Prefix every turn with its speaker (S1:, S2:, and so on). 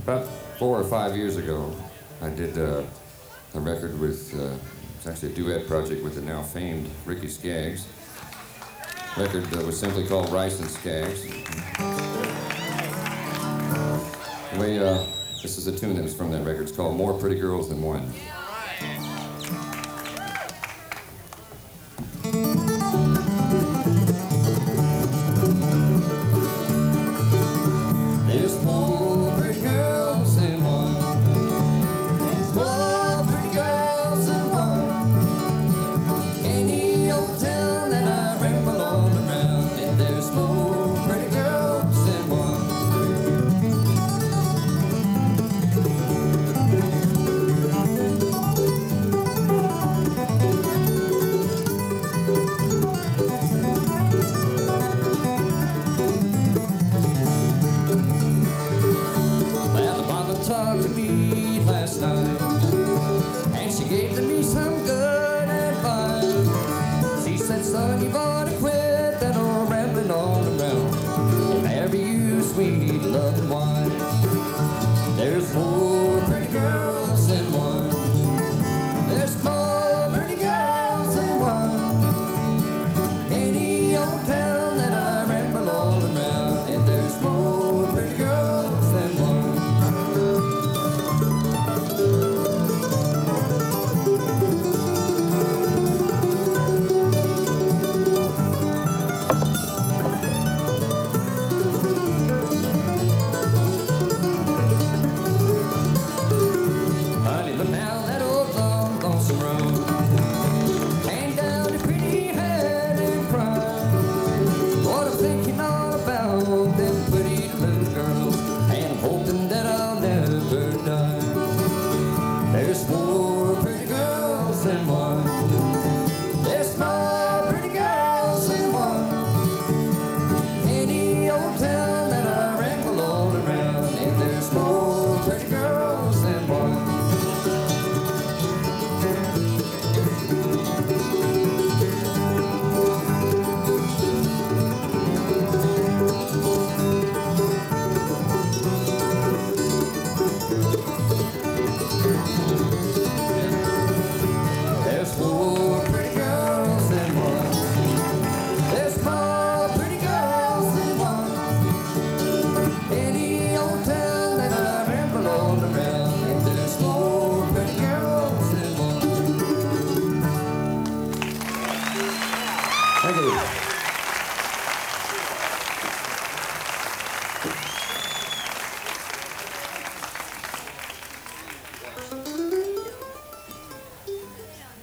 S1: About 4 or 5 years ago, I did a record with, it's actually a duet project with the now famed Ricky Skaggs. Record was simply called Rice and Skaggs. Anyway, this is a tune that was from that record. It's called More Pretty Girls Than One. There's more pretty girls than one. There's more pretty girls than one. Any old town that I ramble all around, and there's more pretty girls than one. Well, the mama talked to me last night.